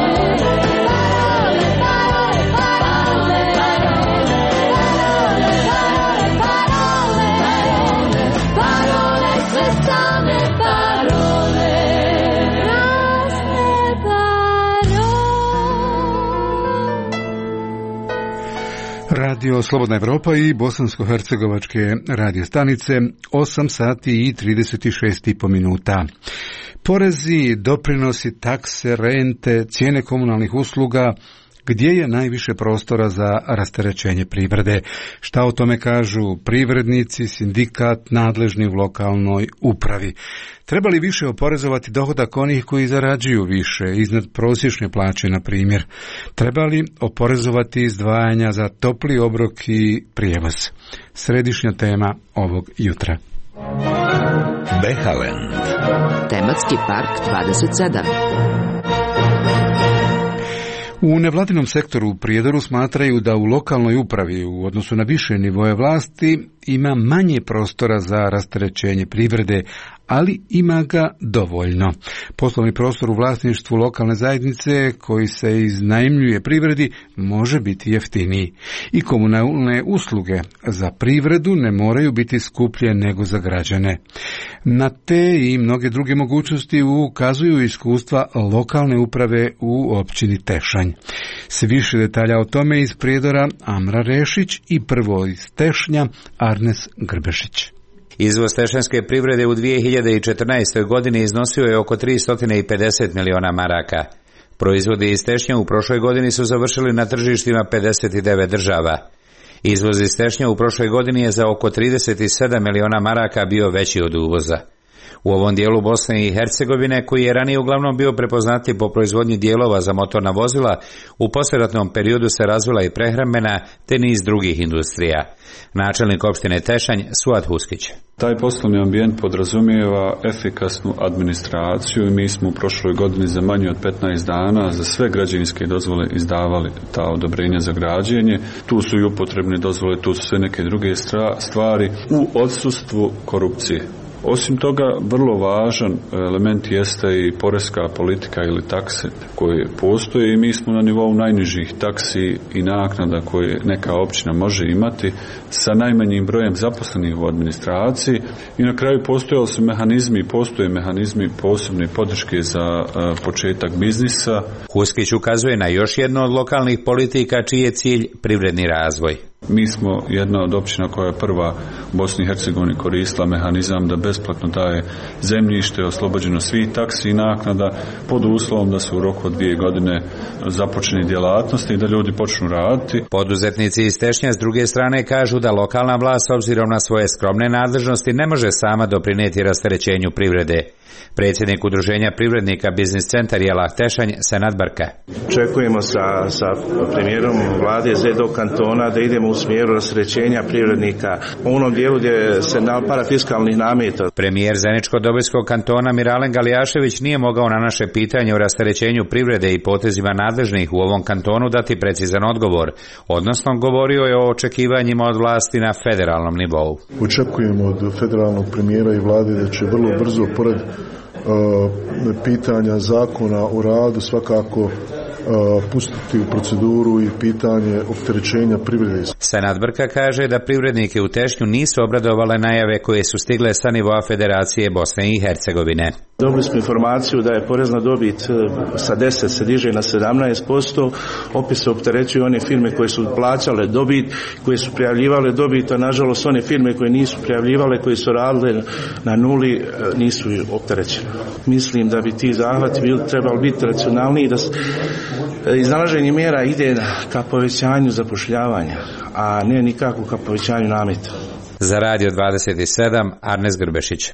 Radio Slobodna Evropa i bosansko-hercegovačke radio stanice, osam sati i trideset šest i po minuta. Porezi, doprinosi, takse, rente, cijene komunalnih usluga, gdje je najviše prostora za rasterećenje privrede? Šta o tome kažu privrednici, sindikat, nadležni u lokalnoj upravi? Treba li više oporezovati dohodak onih koji zarađuju više, iznad prosječne plaće, na primjer? Treba li oporezovati izdvajanja za topli obrok i prijevoz? Središnja tema ovog jutra. Behaland. Tematski park dvadeset sedam. U nevladinom sektoru u Prijedoru smatraju da u lokalnoj upravi u odnosu na više nivoje vlasti ima manje prostora za rasterećenje privrede, ali ima ga dovoljno. Poslovni prostor u vlasništvu lokalne zajednice koji se iznajmljuje privredi može biti jeftiniji. I komunalne usluge za privredu ne moraju biti skuplje nego za građane. Na te i mnoge druge mogućnosti ukazuju iskustva lokalne uprave u općini Tešanj. S više detalja o tome iz Prijedora Amra Rešić i prvo iz Tešnja Arnes Grbešić. Izvoz tešanjske privrede u dvije hiljade četrnaestoj. godini iznosio je oko tristo pedeset miliona maraka. Proizvodi iz Tešnja u prošloj godini su završili na tržištima pedeset devet država. Izvoz iz Tešnja u prošloj godini je za oko trideset sedam miliona maraka bio veći od uvoza. U ovom dijelu Bosne i Hercegovine, koji je ranije uglavnom bio prepoznatljiv po proizvodnji dijelova za motorna vozila, u poslijeratnom periodu se razvila i prehrambena te niz drugih industrija. Načelnik opštine Tešanj Suad Huskić. Taj poslovni ambijent podrazumijeva efikasnu administraciju i mi smo u prošloj godini za manje od petnaest dana za sve građevinske dozvole izdavali ta odobrenja za građenje. Tu su i upotrebne dozvole, tu su sve neke druge stvari u odsustvu korupcije. Osim toga, vrlo važan element jeste i poreska politika ili takse koje postoje i mi smo na nivou najnižih taksi i naknada koje neka općina može imati sa najmanjim brojem zaposlenih u administraciji i na kraju postojali su mehanizmi, postoje mehanizmi posebne podrške za početak biznisa. Huskić ukazuje na još jednu od lokalnih politika čiji je cilj privredni razvoj. Mi smo jedna od općina koja je prva u Bosni i Hercegovini koristila mehanizam da besplatno daje zemljište oslobođeno svih taksi i naknada pod uslovom da se u roku od dvije godine započne djelatnosti i da ljudi počnu raditi. Poduzetnici iz Tešnja s druge strane kažu da lokalna vlast s obzirom na svoje skromne nadležnosti ne može sama doprinijeti rasterećenju privrede. Predsjednik udruženja privrednika Biznis centar Jelah Tešanj Senad Brka. Očekujemo sa, sa premijerom vlade Zedo kantona da idemo u smjeru rasterećenja privrednika u onom dijelu gdje se na parafiskalnih nameta. Premijer Zeničko-Dobojskog kantona Miralen Galijašević nije mogao na naše pitanje o rasterećenju privrede i potezima nadležnih u ovom kantonu dati precizan odgovor, odnosno govorio je o očekivanjima od vlasti na federalnom nivou. Očekujemo od federalnog premijera i vlade da će vrlo brzo pored Uh, pitanja zakona o radu svakako uh, pustiti u proceduru i pitanje opterećenja privrede. Senad Brka kaže da privrednike u Tešnju nisu obradovale najave koje su stigle sa nivoa Federacije Bosne i Hercegovine. Dobili smo informaciju da je porez na dobit sa deset se diže na sedamnaest posto, opet se opterećuju one firme koje su plaćale dobit, koje su prijavljivale dobit, a nažalost one firme koje nisu prijavljivale, koje su radile na nuli, nisu opterećene. Mislim da bi ti zahvati trebali biti racionalniji, da iznalaženje mjera ide ka povećanju zapošljavanja, a ne nikako ka povećanju nameta. Za Radio dvadeset sedam, Arnes Grbešić.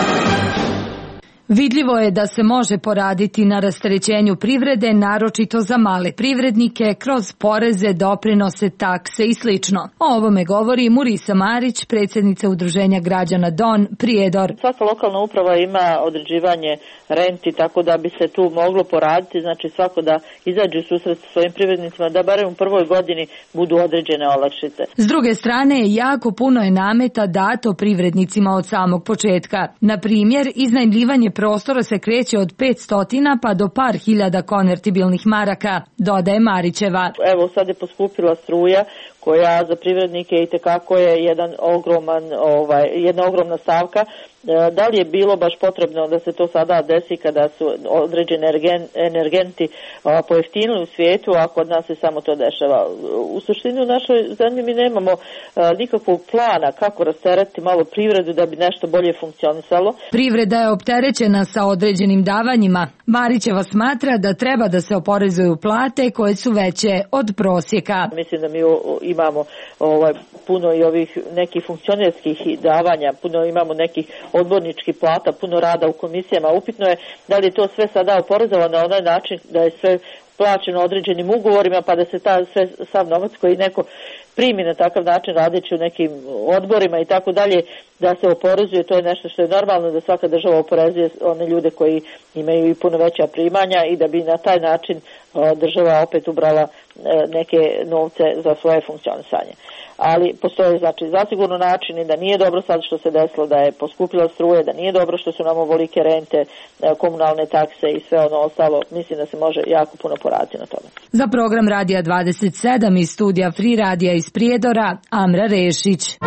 Vidljivo je da se može poraditi na rasterećenju privrede, naročito za male privrednike, kroz poreze, doprinose, takse i slično. O ovome govori Murisa Marić, predsjednica Udruženja građana Don, Prijedor. Svaka lokalna uprava ima određivanje renti, tako da bi se tu moglo poraditi, znači svako da izađe u susret sa svojim privrednicima, da barem u prvoj godini budu određene olakšice. S druge strane, jako puno je nameta dato privrednicima od samog početka. Na primjer, iznajmljivanje prostora se kreće od petsto pa do par hiljada konvertibilnih maraka, dodaje Marićeva. Evo sad je poskupila struja, koja za privrednike itekako je jedan ogroman, ovaj, jedna ogromna stavka. Da li je bilo baš potrebno da se to sada desi kada su određeni energenti pojeftinili u svijetu, a kod nas se samo to dešava? U suštini u našoj zemlji mi nemamo nikakvog plana kako rasteretiti malo privredu da bi nešto bolje funkcionisalo. Privreda je opterećena sa određenim davanjima. Marićeva smatra da treba da se oporezuju plate koje su veće od prosjeka. Mislim da mi imamo ovaj, puno i ovih nekih funkcionerskih davanja, puno imamo nekih odborničkih plata, puno rada u komisijama. Upitno je da li je to sve sada oporezovano na onaj način da je sve plaćeno određenim ugovorima, pa da se ta sve, sav novac koji neko primi na takav način radeći u nekim odborima i tako dalje, da se oporezuje. To je nešto što je normalno, da svaka država oporezuje one ljude koji imaju i puno veća primanja i da bi na taj način država opet ubrala neke novce za svoje funkcionisanje. Ali postoje znači zasigurno načini da nije dobro sad što se desilo da je poskupila struje, da nije dobro što su nam ovolike rente, komunalne takse i sve ono ostalo. Mislim da se može jako puno poraditi na tome. Za program Radija dvadeset sedam iz studija Free Radija iz Prijedora, Amra Rešić.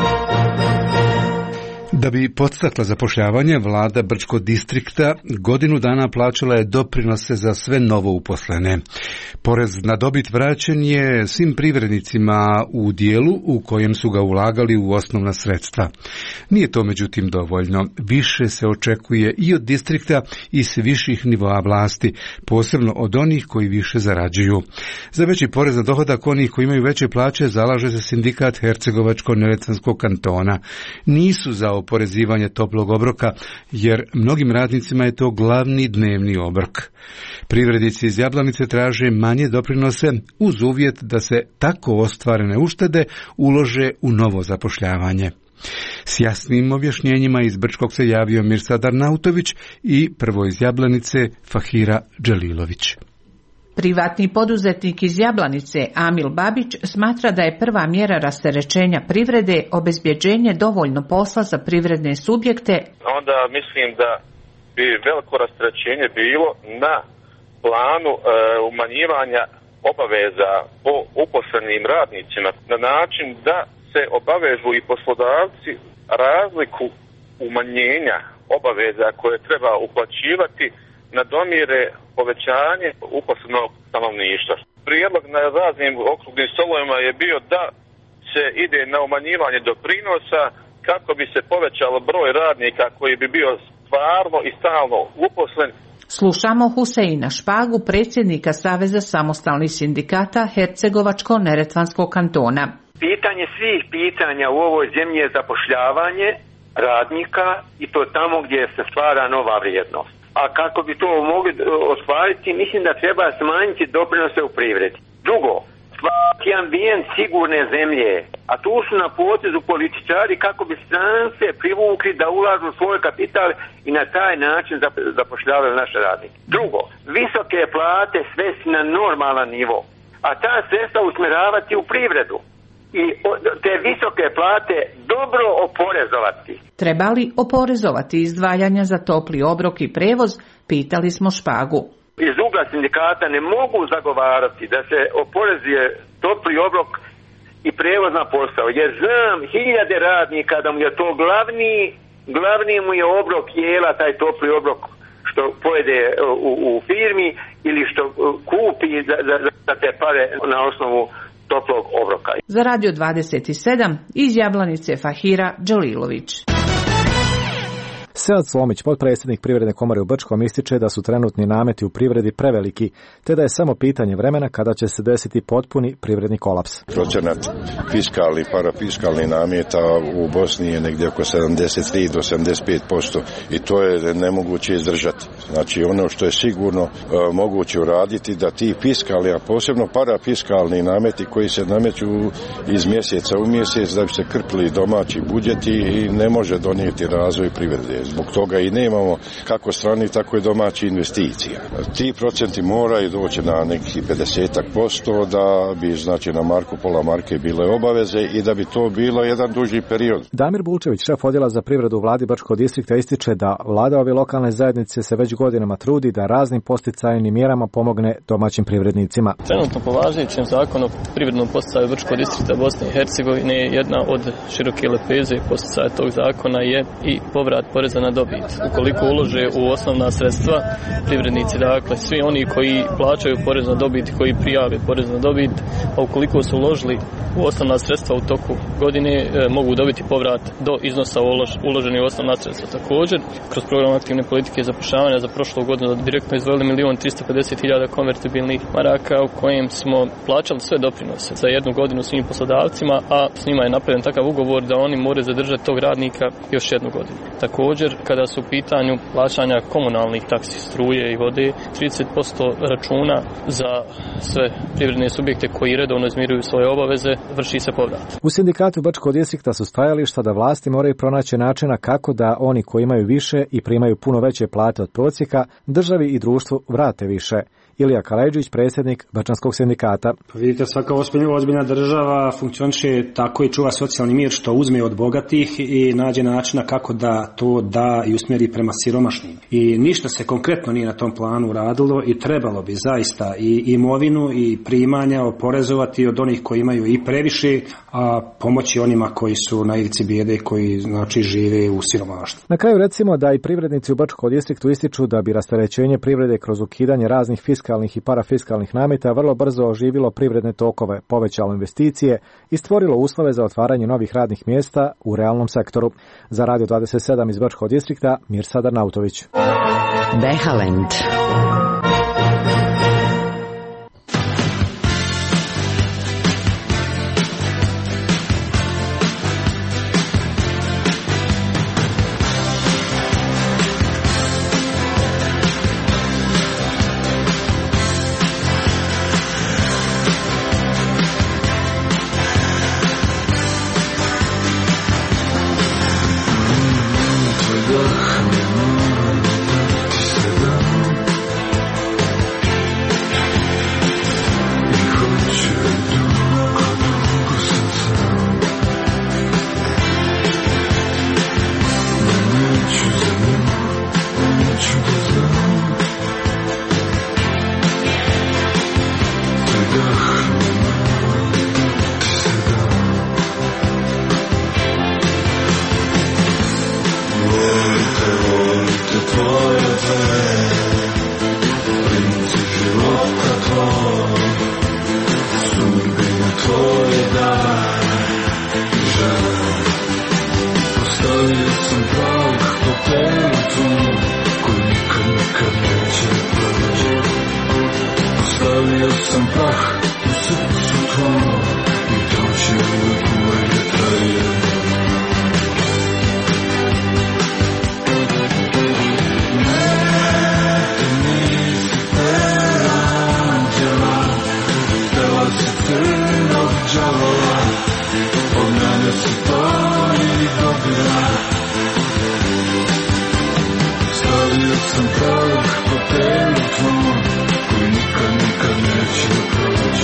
Da bi podstakla zapošljavanje, vlada Brčkog distrikta godinu dana plaćala je doprinose za sve novo uposlene. Porez na dobit vraćen je svim privrednicima u dijelu u kojem su ga ulagali u osnovna sredstva. Nije to međutim dovoljno. Više se očekuje i od distrikta i s viših nivoa vlasti, posebno od onih koji više zarađuju. Za veći porez na dohodak onih koji imaju veće plaće zalaže se sindikat Hercegovačko-neretvanskog kantona. Nisu za oporezivanje toplog obroka, jer mnogim radnicima je to glavni dnevni obrok. Privrednici iz Jablanice traže manje doprinose uz uvjet da se tako ostvarene uštede ulože u novo zapošljavanje. S jasnim objašnjenjima iz Brčkog se javio Mirsad Arnautović i prvo iz Jablanice Fahira Dželilović. Privatni poduzetnik iz Jablanice Amil Babić smatra da je prva mjera rasterećenja privrede obezbjeđenje dovoljno posla za privredne subjekte. Onda mislim da bi veliko rasterećenje bilo na planu e, umanjivanja obaveza po uposlenim radnicima na način da se obavežu i poslodavci razliku umanjenja obaveza koje treba uplaćivati nadomire povećanje uposlenog stanovništva. Prijedlog na raznim okruglim stolovima je bio da se ide na umanjivanje doprinosa kako bi se povećalo broj radnika koji bi bio stvarno i stalno uposlen. Slušamo Huseina Špagu, predsjednika Saveza samostalnih sindikata Hercegovačko-neretvanskog kantona. Pitanje svih pitanja u ovoj zemlji je zapošljavanje radnika i to tamo gdje se stvara nova vrijednost. A kako bi to mogli ostvariti, mislim da treba smanjiti doprinose u privredi. Drugo, stvarati ambijent sigurne zemlje, a tu su na potezu političari kako bi strance privukli da ulažu svoj kapital i na taj način zapošljavaju naše radnike. Drugo, visoke plate svesti na normalan nivo, a ta sredstva usmjeravati u privredu. I te visoke plate dobro oporezovati. Treba li oporezovati izdvajanja za topli obrok i prevoz, pitali smo Špagu. Iz ugla sindikata ne mogu zagovarati da se oporezuje topli obrok i prevoz na posao, jer znam hiljade radnika da mu je to glavni, glavni mu je obrok jela, taj topli obrok što što pojede u, u firmi ili što kupi za, za, za te pare na osnovu toplog obroka. Za Radio dvadeset sedam iz Jablanice Fahira Đalilović. Sead Slomić, potpredsjednik Privredne komore u Brčkom, ističe da su trenutni nameti u privredi preveliki, te da je samo pitanje vremena kada će se desiti potpuni privredni kolaps. Procenat fiskalni, parafiskalni nameta u Bosni je negdje oko sedamdeset tri do sedamdeset pet posto i to je nemoguće izdržati. Znači ono što je sigurno uh, moguće uraditi da ti fiskalni, a posebno parafiskalni nameti koji se nameću iz mjeseca u mjesec da bi se krpili domaći budžeti i ne može donijeti razvoj privrede. Zbog toga i nemamo kako strani, tako i domaći investicija. Ti procenti moraju doći na nekih pedeset posto da bi, znači, na marku pola marke bile obaveze i da bi to bilo jedan duži period. Damir Bulčević, šef odjela za privredu u vladi Brčkog distrikta, ističe da vlada ove lokalne zajednice se već godinama trudi da raznim posticajnim mjerama pomogne domaćim privrednicima. Trenutno po važećem zakonu o privrednom posticaju Brčkog distrikta Bosne i Hercegovine jedna od široke lepeze posticaja tog zakona je i povrat poreza na dobit. Ukoliko ulože u osnovna sredstva privrednici, dakle svi oni koji plaćaju porez na dobit i koji prijave porez na dobit, a ukoliko su uložili u osnovna sredstva u toku godine, e, mogu dobiti povrat do iznosa ulož, uloženi u osnovna sredstva. Također, kroz program aktivne politike zapošljavanja za prošlu godinu direktno izdvojili milion trista pedeset hiljada konvertibilnih maraka u kojem smo plaćali sve doprinose za jednu godinu svim poslodavcima, a s njima je napravljen takav ugovor da oni moraju zadržati tog radnika još jednu godinu. Također, kada su u pitanju plaćanja komunalnih taksi, struje i vode, trideset posto računa za sve privredne subjekte koji redovno izmiruju svoje obaveze, vrši se povrat. U sindikatu Brčkog distrikta su stajališta da vlasti moraju pronaći načina kako da oni koji imaju više i primaju puno veće plate od prosjeka, državi i društvu vrate više. Ilija Kaleđić, predsjednik Brčanskog sindikata. Pa vidite, svaka ozbiljna država funkcioniše tako i čuva socijalni mir što uzme od bogatih i nađe načina kako da to da i usmjeri prema siromašnim. I ništa se konkretno nije na tom planu radilo i trebalo bi zaista i imovinu i primanja oporezovati od onih koji imaju i previše, a pomoći onima koji su na ivici bijede i koji, znači, žive u siromaštvu. Na kraju recimo da i privrednici u Brčkom distriktu ističu da bi rasterećenje privrede kroz ukidanje raznih fiskalnih i parafiskalnih nameta vrlo brzo oživilo privredne tokove, povećalo investicije i stvorilo uslove za otvaranje novih radnih mjesta u realnom sektoru. Za Radio dvadeset sedam iz Brčkog distrikta, Mirsad Arnautović. Behalend. Sam prah po telu tvoj koji nikad, nikad neće proći.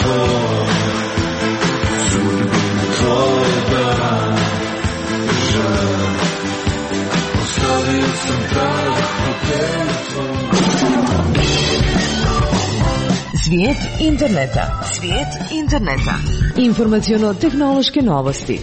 tvoj, sudbin tvoj dan, žal, ostavio sam tad hotel tvoj. Svijet interneta. Svijet interneta. Informaciono-tehnološke novosti.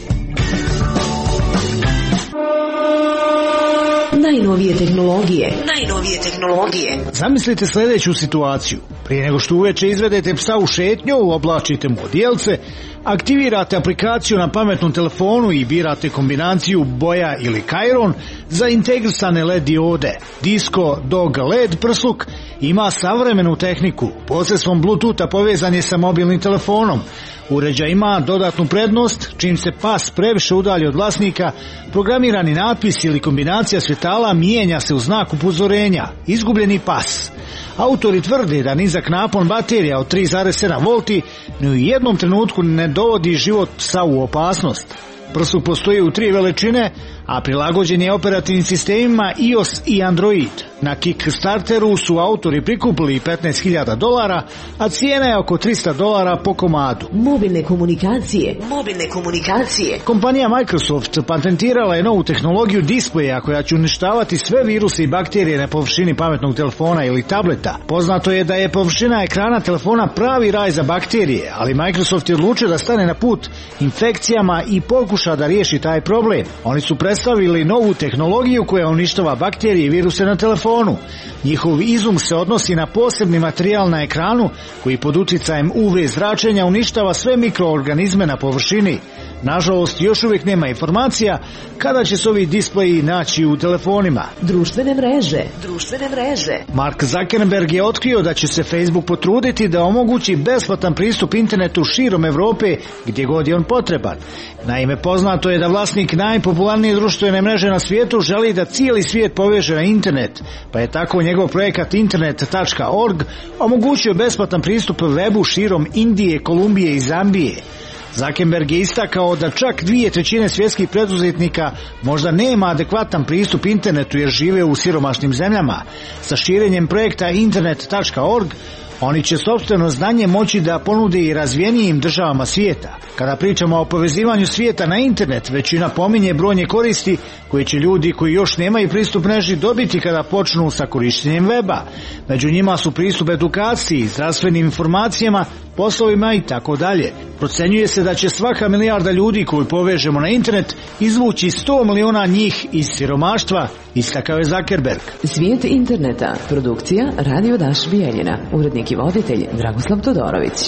Najnovije tehnologije. Najnovije tehnologije. Zamislite sljedeću situaciju. Prije nego što uveče izvedete psa u šetnju, oblačite mu odjelce, aktivirate aplikaciju na pametnom telefonu i birate kombinaciju boja ili kajron za integrisane L E D diode. Disco Dog L E D prsluk ima savremenu tehniku. Posredstvom Bluetootha povezan je sa mobilnim telefonom. Uređaj ima dodatnu prednost, čim se pas previše udalji od vlasnika, programirani natpis ili kombinacija svjetala mijenja se u znak upozorenja. Izgubljeni pas. Autori tvrde da nizak napon baterija od tri zarez sedam volti ni u jednom trenutku ne dovodi život psa u opasnost. Prsluk postoji u tri veličine, a prilagođen je operativnim sistemima iOS i Android. Na Kickstarteru su autori prikupili petnaest hiljada dolara, a cijena je oko tristo dolara po komadu. Mobilne komunikacije. Mobilne komunikacije. Kompanija Microsoft patentirala je novu tehnologiju displeja koja će uništavati sve viruse i bakterije na površini pametnog telefona ili tableta. Poznato je da je površina ekrana telefona pravi raj za bakterije, ali Microsoft je odlučio da stane na put infekcijama i pokuša da riješi taj problem. Oni su predstavili novu tehnologiju koja uništava bakterije i viruse na telefonu. Njihov izum se odnosi na posebni materijal na ekranu koji pod utjecajem U V zračenja uništava sve mikroorganizme na površini. Nažalost, još uvijek nema informacija kada će se ovi displeji naći u telefonima. Društvene mreže. Društvene mreže. Mark Zuckerberg je otkrio da će se Facebook potruditi da omogući besplatan pristup internetu širom Europe gdje god je on potreban. Naime, poznato je da vlasnik najpopularnije društvene mreže na svijetu želi da cijeli svijet poveže na internet, pa je tako njegov projekat internet tačka org omogućio besplatan pristup webu širom Indije, Kolumbije i Zambije. Zuckerberg je istakao da čak dvije trećine svjetskih preduzetnika možda nema adekvatan pristup internetu jer žive u siromašnim zemljama. Sa širenjem projekta internet tačka org oni će sopstveno znanje moći da ponude i razvijenijim državama svijeta. Kada pričamo o povezivanju svijeta na internet, većina pominje brojne koristi koje će ljudi koji još nemaju pristup mreži dobiti kada počnu sa korištenjem weba. Među njima su pristup edukaciji, zdravstvenim informacijama, poslovima i tako dalje. Procenjuje se da će svaka milijarda ljudi koju povežemo na internet izvući sto miliona njih iz siromaštva, istakao je Zuckerberg. Svijet interneta. Produkcija Radio Daš Bijeljina. Urednik i voditelj Dragoslav Todorović.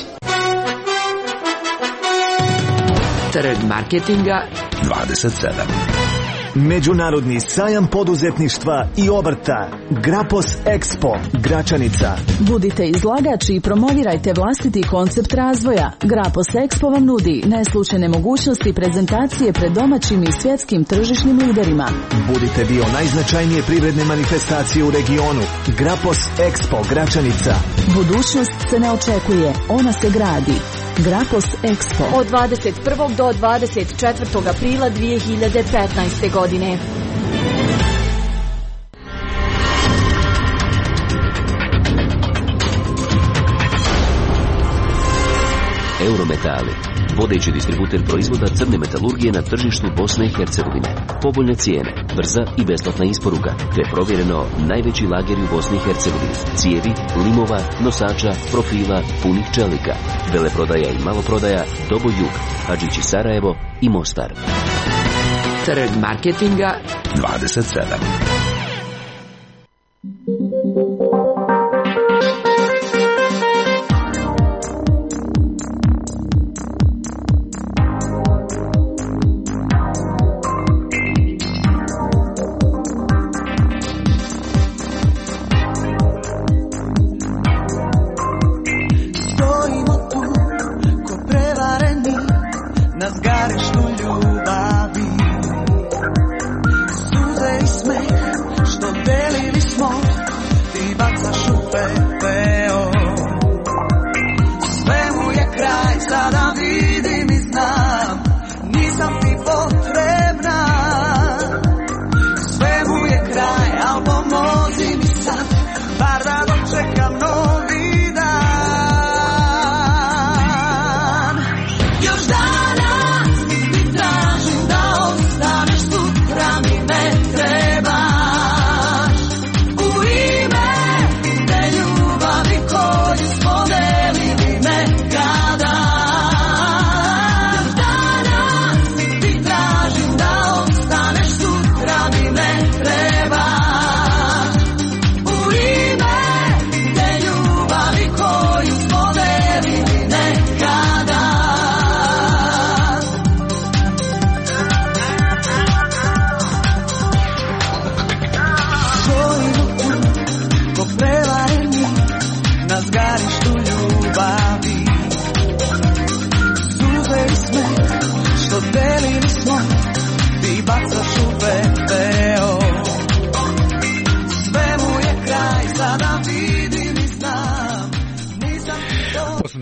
Trg marketinga dvadeset sedam. Međunarodni sajam poduzetništva i obrta Grapos Expo Gračanica. Budite izlagači i promovirajte vlastiti koncept razvoja. Grapos Expo vam nudi neslučajne mogućnosti prezentacije pred domaćim i svjetskim tržišnim liderima. Budite dio najznačajnije privredne manifestacije u regionu. Grapos Expo Gračanica. Budućnost se ne očekuje, ona se gradi. Grapos Expo od dvadeset prvog do dvadeset četvrtog aprila dvije hiljade petnaeste godine. Eurometali, vodeći distributer proizvoda crne metalurgije na tržištu Bosne i Hercegovine. Povoljne cijene, brza i besplatna isporuka, te provjereno najveći lager u Bosni i Hercegovini. Cijevi, limova, nosača, profila, punih čelika. Veleprodaja i maloprodaja, Dobo Jug, Hadžići Sarajevo i Mostar. Trg marketinga dvadeset sedam.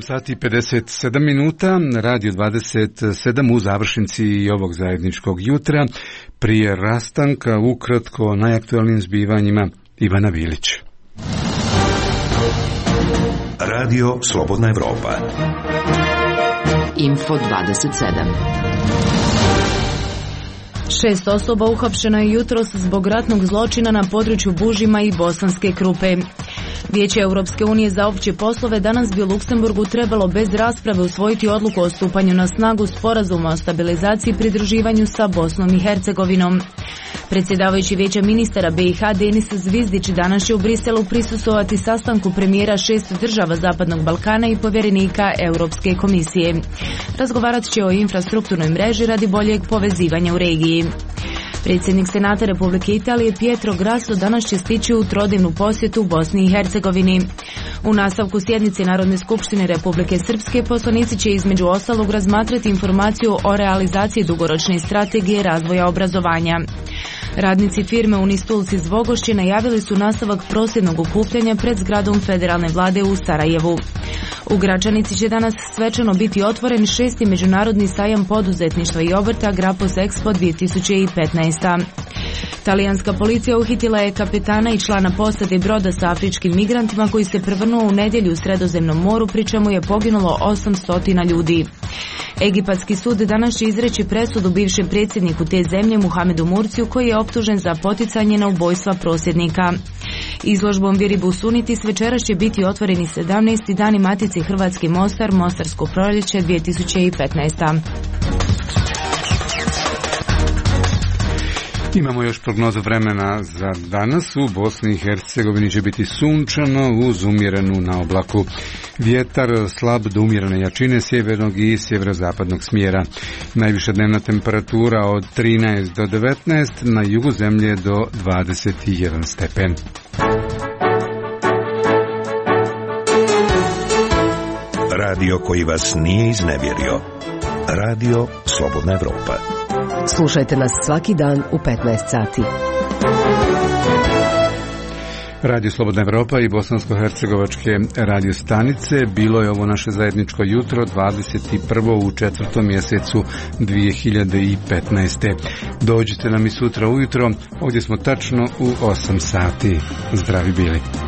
sati i pedeset sedam minuta, Radio dvadeset sedam u završnici ovog zajedničkog jutra. Prije rastanka ukratko o najaktualnim zbivanjima Ivana Vilić. Radio Slobodna Evropa. Info dvadeset sedam. Šest osoba uhapšeno je jutros zbog ratnog zločina na području Bužima i Bosanske Krupe. Vijeće Europske unije za opće poslove danas bi u Luksemburgu trebalo bez rasprave usvojiti odluku o stupanju na snagu sporazuma o stabilizaciji i pridruživanju sa Bosnom i Hercegovinom. Predsjedavajući Vijeća ministara B i H Denis Zvizdić danas će u Briselu prisustvovati sastanku premijera šest država Zapadnog Balkana i povjerenika Europske komisije. Razgovarat će o infrastrukturnoj mreži radi boljeg povezivanja u regiji. Predsjednik Senata Republike Italije Pietro Grasso danas će stići u trodnevnu posjetu u Bosni i Hercegovini. U nastavku sjednice Narodne skupštine Republike Srpske poslanici će između ostalog razmatrati informaciju o realizaciji dugoročne strategije razvoja obrazovanja. Radnici firme Unistulci iz Vogošće najavili su nastavak prosvjednog okupljanja pred zgradom federalne vlade u Sarajevu. U Gračanici će danas svečano biti otvoren šesti međunarodni sajam poduzetništva i obrta Grapos Expo dvije tisuće petnaest. Talijanska policija uhitila je kapetana i člana posade broda sa afričkim migrantima koji se prevrnuo u nedjelju u Sredozemnom moru, pri čemu je poginulo osamsto ljudi. Egipatski sud danas će izreći presudu bivšem predsjedniku te zemlje Muhamedu Mursiju, koji je optužen za poticanje na ubojstva prosvjednika. Izložbom Viribus Unitis večeras će biti otvoreni sedamnaesti dani Matice Hrvatski Mostar, Mostarsko proljeće dvije tisuće petnaest. Imamo još prognozu vremena za danas. U Bosni i Hercegovini će biti sunčano uz umjerenu na oblaku. Vjetar slab do umjerene jačine sjevernog i sjeverozapadnog smjera. Najviša dnevna temperatura od trinaest do devetnaest, na jugu zemlje do dvadeset jedan stepen. Radio koji vas nije iznevjerio. Radio Slobodna Evropa. Slušajte nas svaki dan u petnaest sati. Radio Slobodna Evropa i bosansko-hercegovačke radio stanice. Bilo je ovo naše zajedničko jutro, dvadeset prvo u četvrtom mjesecu dvije hiljade petnaeste. Dođite nam i sutra ujutro, ovdje smo tačno u osam sati. Zdravi bili.